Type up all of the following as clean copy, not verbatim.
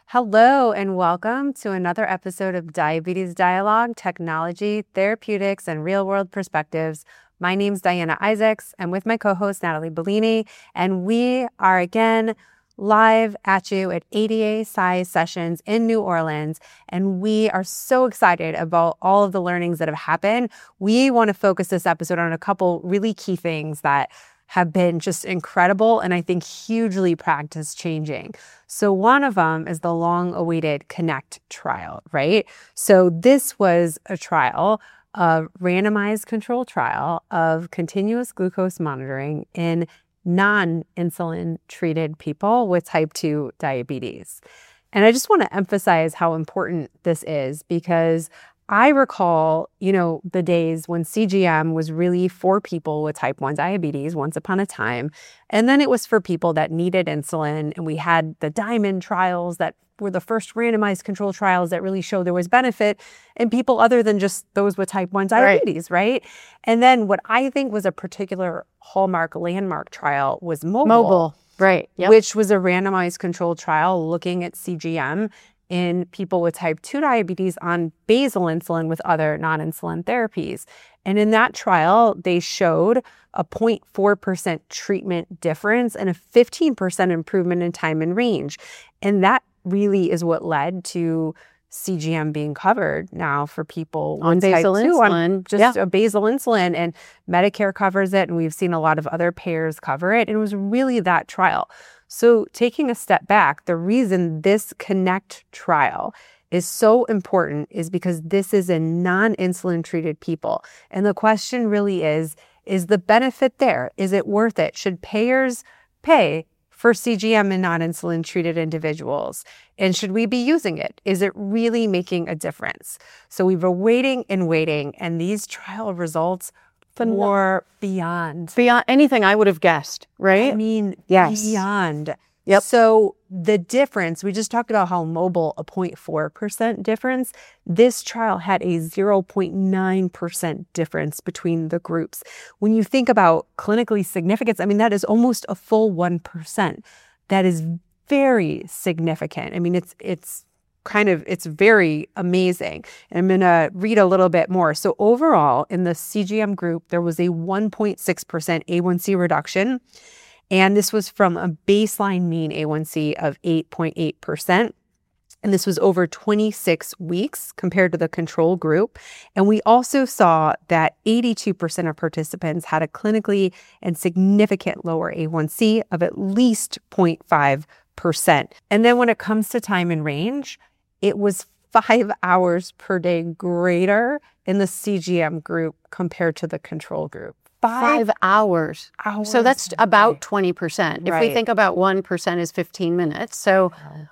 Hello and welcome to another episode of Diabetes Dialogue, Technology, Therapeutics, and Real-World Perspectives. My name's Diana Isaacs. I'm with my co-host Natalie Bellini, and we are again live at you at ADA Size Sessions in New Orleans, and we are so excited about all of the learnings that have happened. We want to focus this episode on a couple really key things that have been just incredible and I think hugely practice changing. So one of them is the long-awaited CONNECT trial, right? So this was a trial, a randomized control trial of continuous glucose monitoring in non-insulin treated people with type 2 diabetes. And I just want to emphasize how important this is because I recall, the days when CGM was really for people with type 1 diabetes once upon a time. And then it was for people that needed insulin. And we had the DIAMOND trials that were the first randomized control trials that really showed there was benefit in people other than just those with type 1 diabetes, right? And then what I think was a particular hallmark landmark trial was MOBILE. Right. Yep. Which was a randomized control trial looking at CGM in people with type 2 diabetes on basal insulin with other non-insulin therapies. And in that trial, they showed a 0.4% treatment difference and a 15% improvement in time and range. And that really is what led to CGM being covered now for people on basal insulin, a basal insulin, and Medicare covers it. And we've seen a lot of other payers cover it. And it was really that trial. So taking a step back, the reason this CONNECT trial is so important is because this is in non-insulin treated people. And the question really is the benefit there? Is it worth it? Should payers pay for CGM in non-insulin treated individuals? And should we be using it? Is it really making a difference? So we've been waiting, and these trial results were beyond anything I would have guessed, right? I mean, yes. Beyond. Yep. So the difference, we just talked about how MOBILE, a 0.4% difference. This trial had a 0.9% difference between the groups. When you think about clinically significance, I mean, that is almost a full 1%. That is very significant. I mean, it's very amazing. And I'm going to read a little bit more. So overall, in the CGM group, there was a 1.6% A1C reduction. And this was from a baseline mean A1C of 8.8%. And this was over 26 weeks compared to the control group. And we also saw that 82% of participants had a clinically and significant lower A1C of at least 0.5%. And then when it comes to time and range, it was 5 hours per day greater in the CGM group compared to the control group. 5 hours. So that's about 20%. If we think about 1% is 15 minutes. So,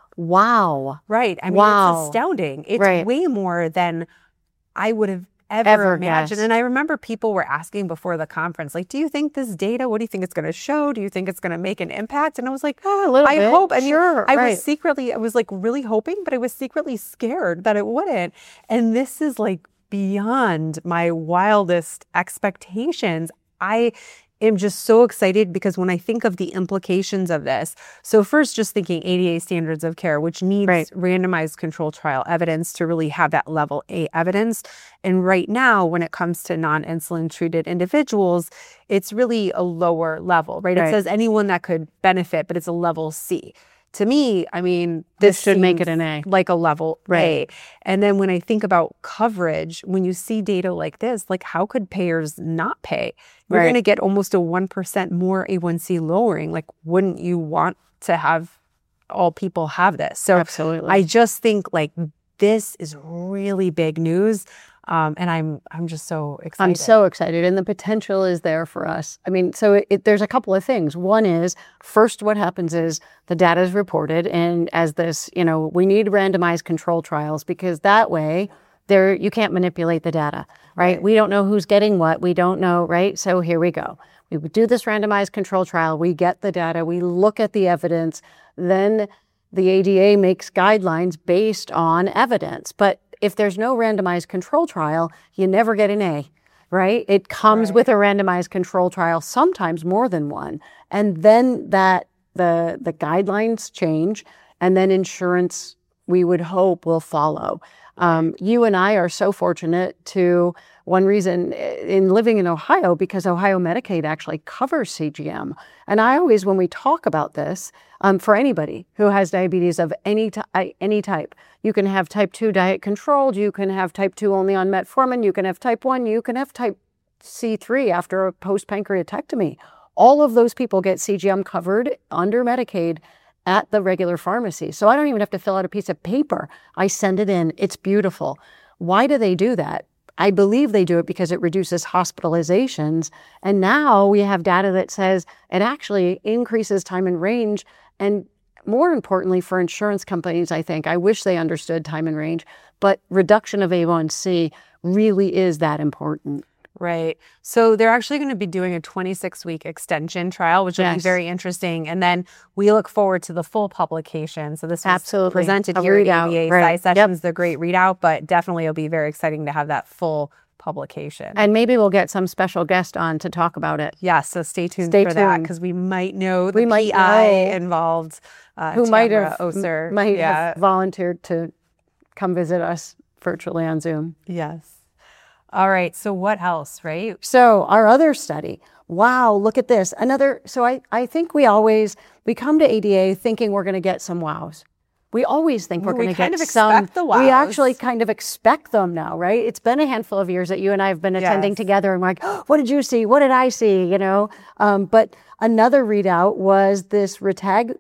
wow. Right. I mean, it's astounding. It's way more than I would have ever imagined. Yes. And I remember people were asking before the conference, like, do you think this data, what do you think it's going to show? Do you think it's going to make an impact? And I was like, a little bit. I hope. I mean, sure. I was like really hoping, but I was secretly scared that it wouldn't. And this is like beyond my wildest expectations. I am just so excited because when I think of the implications of this, so first just thinking ADA standards of care, which needs randomized control trial evidence to really have that level A evidence. And right now, when it comes to non-insulin treated individuals, it's really a lower level, right? It says anyone that could benefit, but it's a level C. To me, I mean, this should make it an A. Like a level A. And then when I think about coverage, when you see data like this, like how could payers not pay? You're going to get almost a 1% more A1C lowering. Like, wouldn't you want to have all people have this? So absolutely. I just think like this is really big news. And I'm just so excited. I'm so excited. And the potential is there for us. I mean, so there's a couple of things. One is, first, what happens is the data is reported. And as this, we need randomized control trials because that way you can't manipulate the data, right? We don't know who's getting what. We don't know, right? So here we go. We would do this randomized control trial. We get the data. We look at the evidence. Then the ADA makes guidelines based on evidence. But if there's no randomized control trial, you never get an A, right? It comes with a randomized control trial, sometimes more than one. And then the guidelines change, and then insurance we would hope will follow. You and I are so fortunate to, one reason in living in Ohio, because Ohio Medicaid actually covers CGM. And I always, when we talk about this, for anybody who has diabetes of any type, you can have type 2 diet controlled, you can have type 2 only on metformin, you can have type 1, you can have type C3 after a post-pancreatectomy. All of those people get CGM covered under Medicaid at the regular pharmacy. So I don't even have to fill out a piece of paper. I send it in. It's beautiful. Why do they do that? I believe they do it because it reduces hospitalizations. And now we have data that says it actually increases time in range. And more importantly, for insurance companies, I think, I wish they understood time in range, but reduction of A1C really is that important. Right. So they're actually going to be doing a 26-week extension trial, which will be very interesting. And then we look forward to the full publication. So this was presented here at ADA SciSessions, the great readout, but definitely it'll be very exciting to have that full publication. And maybe we'll get some special guest on to talk about it. Yeah, so stay tuned for that, because we might know the PI involved, who might have volunteered to come visit us virtually on Zoom. Yes. All right. So what else, right? So our other study, wow, look at this. So I think we come to ADA thinking we're going to get some wows. We always think we're going to get some. The wows. We actually kind of expect them now, right? It's been a handful of years that you and I have been attending together, and we're like, oh, what did you see? What did I see? But another readout was this here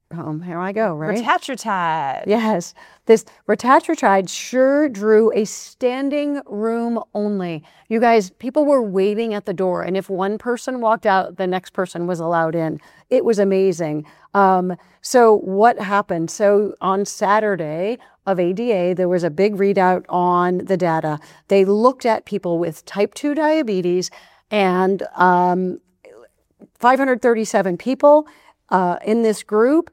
I go, right? Retatrutide. Yes. This retatrutide sure drew a standing room only. You guys, people were waiting at the door, and if one person walked out, the next person was allowed in. It was amazing. So what happened? So on Saturday of ADA, there was a big readout on the data. They looked at people with type 2 diabetes, and 537 people in this group,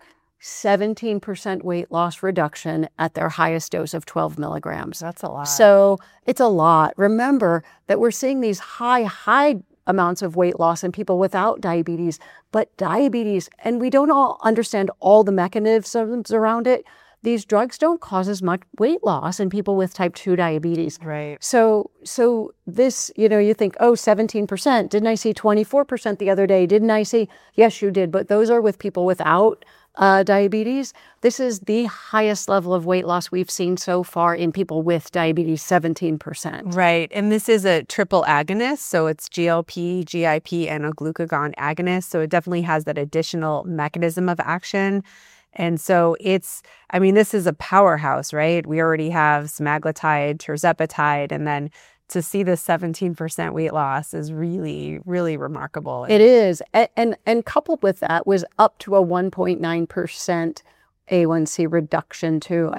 17% weight loss reduction at their highest dose of 12 milligrams. That's a lot. So it's a lot. Remember that we're seeing these high amounts of weight loss in people without diabetes, but diabetes, and we don't all understand all the mechanisms around it. These drugs don't cause as much weight loss in people with type 2 diabetes. Right. So this, you think, 17%. Didn't I see 24% the other day? Didn't I see? Yes, you did. But those are with people without diabetes. This is the highest level of weight loss we've seen so far in people with diabetes, 17%. Right. And this is a triple agonist. So it's GLP, GIP, and a glucagon agonist. So it definitely has that additional mechanism of action. And so this is a powerhouse, right? We already have semaglutide, tirzepatide, and then to see the 17% weight loss is really, really remarkable. It is. And coupled with that was up to a 1.9% A1C reduction to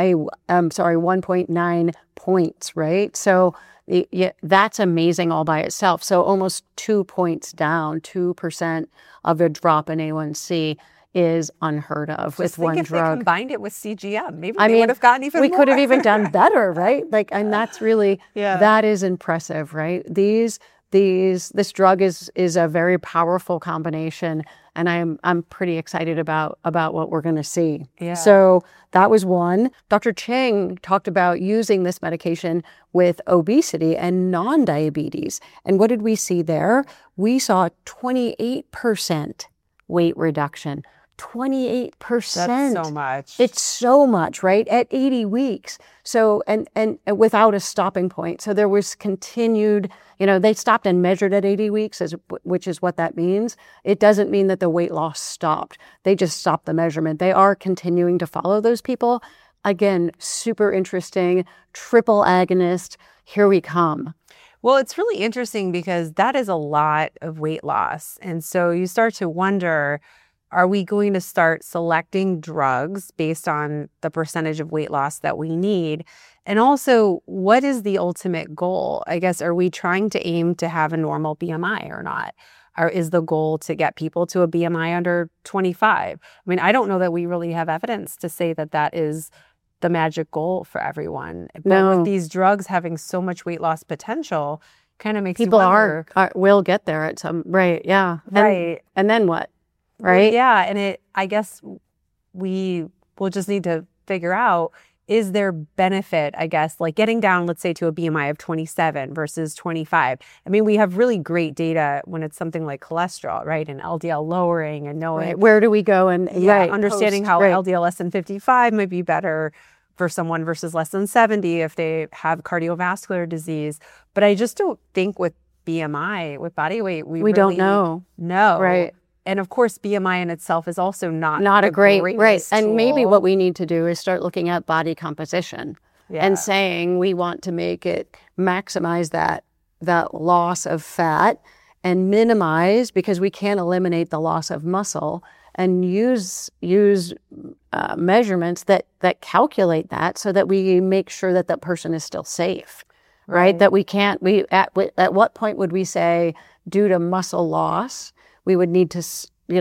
1.9 points, right? So that's amazing all by itself. So almost 2 points down, 2% of a drop in A1C is unheard of with one drug. They combined it with CGM, maybe they would have gotten even more. We could have even done better, right? And that's really, that is impressive, right? This drug is a very powerful combination, and I'm pretty excited about what we're going to see. Yeah. So that was one. Dr. Cheng talked about using this medication with obesity and non-diabetes. And what did we see there? We saw 28% weight reduction. 28%. That's so much. It's so much, right? At 80 weeks. So, and without a stopping point. So there was continued, they stopped and measured at 80 weeks, which is what that means. It doesn't mean that the weight loss stopped. They just stopped the measurement. They are continuing to follow those people. Again, super interesting, triple agonist. Here we come. Well, it's really interesting because that is a lot of weight loss. And so you start to wonder, are we going to start selecting drugs based on the percentage of weight loss that we need? And also, what is the ultimate goal? I guess, are we trying to aim to have a normal BMI or not? Or is the goal to get people to a BMI under 25? I don't know that we really have evidence to say that is the magic goal for everyone. But with these drugs having so much weight loss potential, kind of makes people you wonder. will get there at some, right, yeah. Right. And then what? Right? Well, yeah, and I guess we will just need to figure out, is there benefit, I guess, like getting down, let's say, to a BMI of 27 versus 25? I mean, we have really great data when it's something like cholesterol, right? And LDL lowering and knowing where do we go and understanding how LDL less than 55 might be better for someone versus less than 70 if they have cardiovascular disease. But I just don't think with BMI, with body weight, we really don't know. No. Right. And of course, BMI in itself is also not a great right. tool. And maybe what we need to do is start looking at body composition and saying we want to make it maximize that loss of fat and minimize, because we can't eliminate the loss of muscle, and use measurements that calculate that so that we make sure that that person is still safe, right? That at what point would we say, due to muscle loss, we would need to,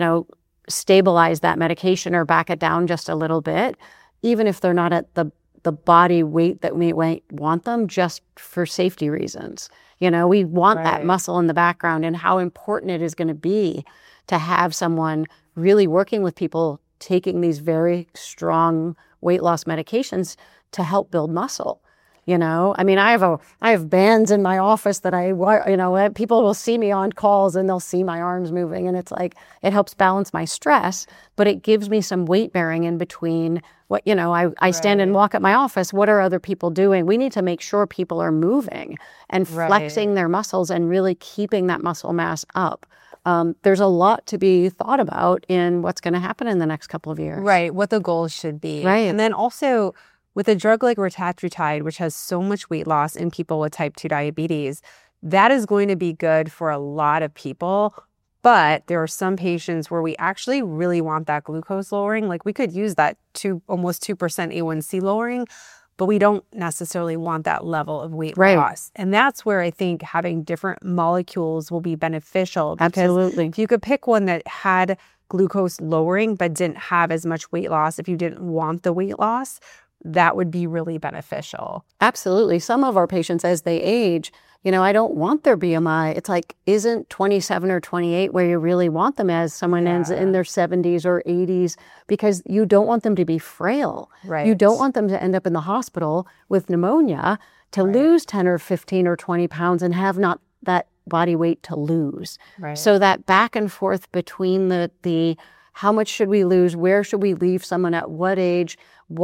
stabilize that medication or back it down just a little bit, even if they're not at the body weight that we want them, just for safety reasons. We want that muscle in the background, and how important it is going to be to have someone really working with people taking these very strong weight loss medications to help build muscle. I mean, I have bands in my office that people will see me on calls and they'll see my arms moving, and it's like, it helps balance my stress, but it gives me some weight bearing in between what, I stand and walk at my office. What are other people doing? We need to make sure people are moving and flexing their muscles and really keeping that muscle mass up. There's a lot to be thought about in what's going to happen in the next couple of years. Right. What the goals should be. Right. And then also, with a drug like retatrutide, which has so much weight loss in people with type 2 diabetes, that is going to be good for a lot of people. But there are some patients where we actually really want that glucose lowering. Like, we could use that almost 2% A1C lowering, but we don't necessarily want that level of weight loss. And that's where I think having different molecules will be beneficial. Absolutely. If you could pick one that had glucose lowering but didn't have as much weight loss, if you didn't want the weight loss, that would be really beneficial. Absolutely. Some of our patients, as they age, I don't want their BMI. It's like, isn't 27 or 28 where you really want them as someone ends in their 70s or 80s, because you don't want them to be frail. Right. You don't want them to end up in the hospital with pneumonia, to lose 10 or 15 or 20 pounds and have not that body weight to lose. Right. So that back and forth between the how much should we lose, where should we leave someone at what age,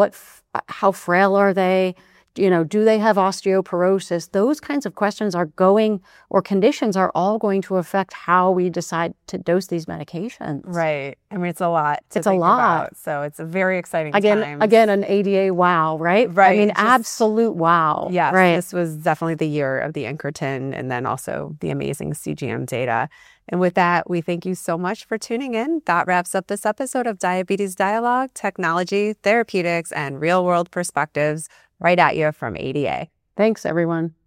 how frail are they, do they have osteoporosis? Those kinds of questions or conditions are all going to affect how we decide to dose these medications. Right. I mean, it's a lot to think about. So it's a very exciting time. Again, an ADA wow, right? Right. I mean, absolute wow. Yes. Right. This was definitely the year of the incretin, and then also the amazing CGM data. And with that, we thank you so much for tuning in. That wraps up this episode of Diabetes Dialogue, Technology, Therapeutics, and Real World Perspectives, right at you from ADA. Thanks, everyone.